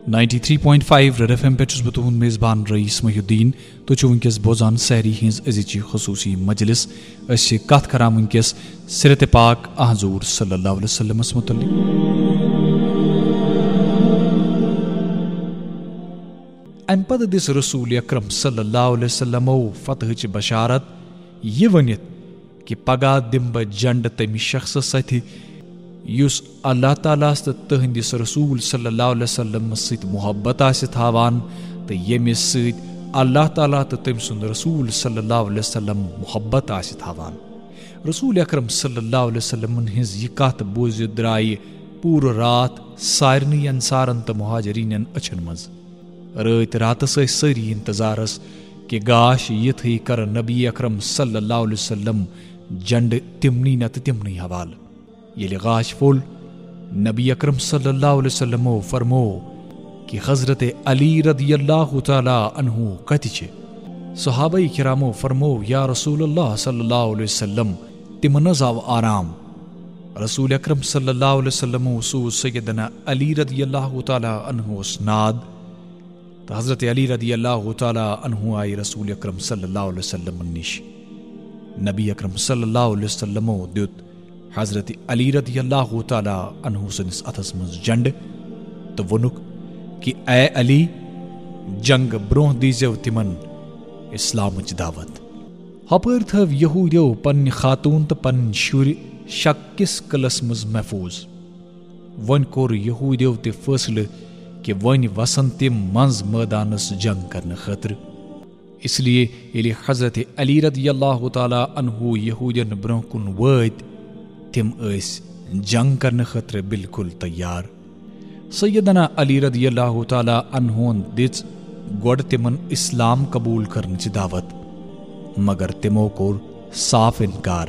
93.5 red F M پہ چھس بہ تہند میزبان رئیس محی الدین تو چھو ونکس بوزان سحری ہنز ازچی خصوصی مجلس اس کت کران ونکس سیرت پاک حضور صلی اللہ علیہ وسلم متعلق. ام پتہ دس رسول اکرم صلی اللہ علیہ وسلم فتحچ بشارت یہ ونت کہ پگہ دم بہ جنڈ تمہ شخص ستھ یس اللہ تعالیٰ تو تہندس رسول صلی اللہ علیہ وسلم ست محبت تھاوان تو یمس ست اللہ تعالیٰ تو تم سند رسول صلی اللہ علیہ وسلم محبت تھاوان. رسول اکرم صلی اللہ علیہ وسلم ہز یہ کت بوزت درائے پور رات سارنی انصارن تو مہاجرین اچھن مز. رات راتس ساری انتظارس کہ گاش یتھی کر نبی اکرم صلی اللہ علیہ وسلم جنڈ تمنی نت تمنی حوالہ. یل غاش پھول نبی اکرم صلی اللہ علیہ وسلم فرمو کہ حضرت علی رضی اللہ تعالی عنہ کت چھ. صحابہ کرامو فرمو یا رسول اللہ صلی اللہ علیہ وسلم تمن آو آرام. رسول اکرم صلی اللہ علیہ وسلم سوز سیدنا علی رضی اللہ تعالی عنہ ناد تو حضرت علی رضی اللہ تعالی عنہ آئی رسول اکرم صلی اللہ علیہ وسلم نش. نبی اکرم صلی اللہ علیہ وسلم دیت حضرت علی رضی اللہ تعالی عنہ سنس اتھس مز جنڈ تو ونک کہ اے علی جنگ برہ دیزو تمن اسلامچ دعوت. ہپر تھو یہودیو پن خاتون تو پن شر شک کس قلعس مز محفوظ. ون کور یہودیو تہ فیصلہ کہ ون وسن تم منز میدانس جنگ کرنے خاطر. اس لیے یلی حضرت علی رضی اللہ تعالی عنہ یہودین برہ کن وات تم اس جنگ کرنے خاطر بالکل تیار. سیدنا علی رضی اللہ تعالی عنہ دژ گوڑ تمن اسلام قبول کرنچ دعوت مگر تمو کور صاف انکار.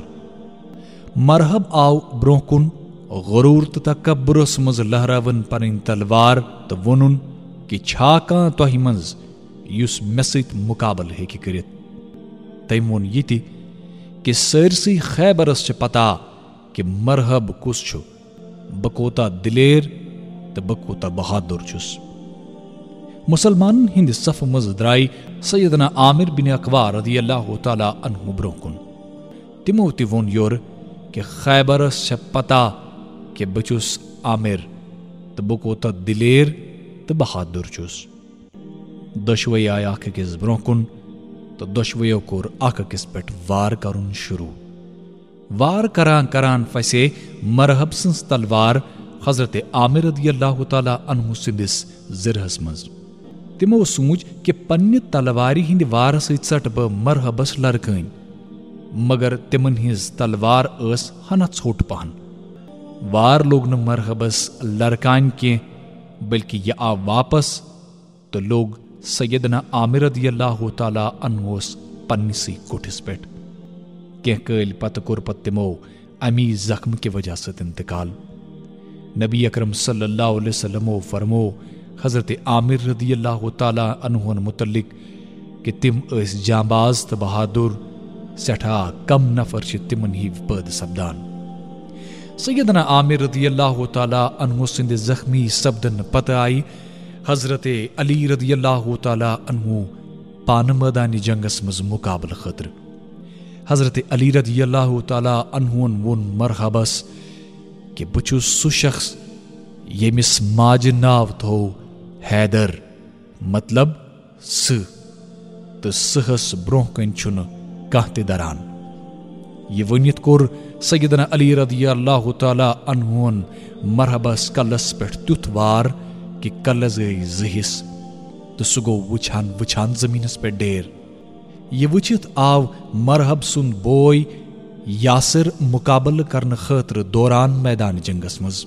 مرحب آو برہ کن غرور تو تکبرس مز لہراون پنن تلوار تو ونن کہ چھا کان تہ مز یس مے ست مقابل ہیکہ کرت. تم ون یہ تہ کہ سرسی خیبرس چھ پتہ کہ مرحب کس چھو بہ کوتا دلیر تو بہ کوتا بہادر چھس. مسلمان ہند صف مز درائی سیدنا عامر بن اقوا رضی اللہ تعالی عنہ برہ کن. تمو تہ وون یور کہ خیبرس چھ پتہ کہ بہ چھس عامر تو بہ کوتا دلیر تو بہادر چھس. دشوئی آئی اکھ أکس برہ کن تو دشویو کور اکھ أکس پہ وار کرن شروع. وار کران کران پھسے مرحب سنس تلوار حضرت عامر رضی اللہ تعالی عنہ سندس زرہس مز. تمو سوچ کہ پنہ تلواری ہند وار ست ژٹ بہ مرحبس لڑکن مگر تمن ہز تلوار اس ہنہ ژھوٹ پہن. وار لوگ نہ مرحبس لڑکان کی بلکہ یہ آو واپس تو لوگ سیدنا عامر رضی اللہ تعالی عنہ پنسی کوٹھس پہ. کینہ کال پتہ کور پتہ تمو امی زخم کی وجہ سے انتقال. نبی اکرم صلی اللہ علیہ وسلم فرمو حضرت عامر رضی اللہ تعالی عنہ متعلق کہ تم اس جانباز تو بہادر سٹھا کم نفر چھ تمن ہی پید سپدان. سیدنا عامر رضی اللہ تعالی عنہ سند زخمی سپدن پتہ آئی حضرت علی رضی اللہ تعالی عنہ پان میدان جنگس مز مقابل خاطر. حضرت علی رضی اللہ تعالی عنہ ون مرحبس کہ بہ چھس سہ شخص یمس ماج ناو تھو حیدر مطلب سہ تو سہس برہ کن چھن کانہ تہ دران. یہ ونیت کور سیدنا علی رضی اللہ تعالی عنہ مرحبس کلس پہ تیتھ وار کہ کلس گئی زہس تو سہ گو وچھان وچھان زمینس پہ ڈیر. یہ وچھت آو مرحب سن بوئے یاسر مقابل کرنے خاطر دوران میدان جنگس مز.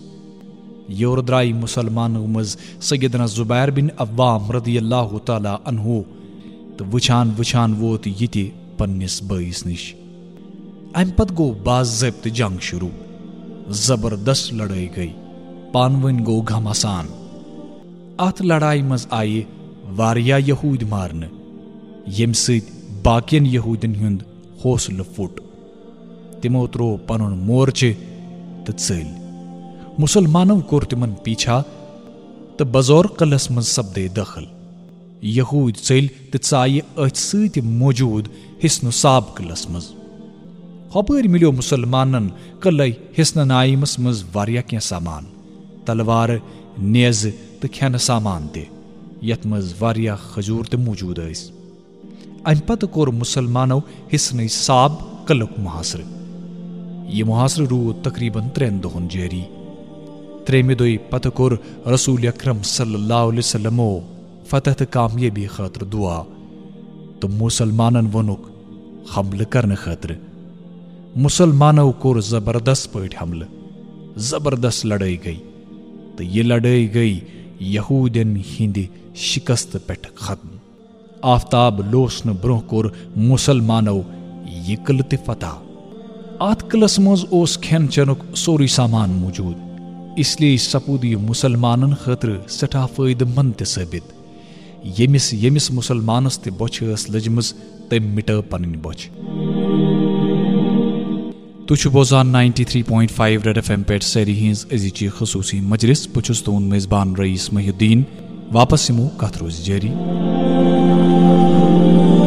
یور درائی مسلمانو مز سیدنا زبیر بن عوام رضی اللہ تعالی عنہ تو وچھان وچھان ووت یہ تہ پنس بائیس نش. ام پت گو باضابطہ جنگ شروع. زبردست لڑائی گئی. پانون گو گھمسان. ات لڑائی مز آئی واریاہ یہود مارن یم سۭتۍ باقین یہودین ہند حوصلہ پھٹ. تمو ترو پنن مورچہ تو ژل. مسلمانو کور تمن پیچھا تو بزور قلعس من سپدے داخل. یہود ژٔلۍ تہٕ ژایہِ أتھۍ سۭتۍ موجود حصن صاب قلعس مز. ہپٲرۍ مِلیو مسلمانن قلعہ حصن نایمس مز واریاہ کینٛہہ سامان، تلوار، نیزٕ تہٕ کھٮ۪نہٕ سامان تہِ، یتھ منٛز واریاہ کھجوٗر تہِ موجود ٲسۍ. امہِ پتہٕ کوٚر مسلمانو حصنٕے صاب قلعُک محاصرٕ. یہ محاصرٕ روٗد تقریباً 3 دۄہن جٲری. 3مہِ دۄہہِ پتہٕ کوٚر رسول اکرم صلی اللہ علیہ وسلمو فتح تہٕ کامیٲبی خٲطرٕ دعا تہٕ مسلمانن ووٚنُکھ حملہٕ کرنہٕ خٲطرٕ. مسلمانو کوٚر زبردست پٲٹھۍ حملہٕ. زبردست لڑٲے گٔیہِ تہٕ یہ لڑٲے گٔیہِ یہوٗدین ہٕنٛدِ شکستہٕ پٮ۪ٹھ ختم. آفتاب لوسنہٕ برونٛہہ کوٚر مسلمانو یہ قلعہٕ تہِ فتح. اتھ قلعس منٛز اوس کھٮ۪ن چٮ۪نُک سورُے سامان موجود، اس لیے سپود یہ مسلمانن خٲطرٕ سٮ۪ٹھاہ فٲیدٕ مند تہِ ثٲبت. ییٚمِس مسلمانس تہِ بۄچھِ ٲس لٔجمٕژ تٔمۍ مِٹٲو پنٕنۍ بۄچھ. تُہۍ چھِو بوزان 93.5 ریڈ ایف ایم پٮ۪ٹھ سٲری ہٕنٛز أزِچہِ خصوٗصی مجلس. بہٕ چھُس تُہُنٛد میزبان رئیس محی الدیٖن. واپس یِمو کتھ روزِ جٲری.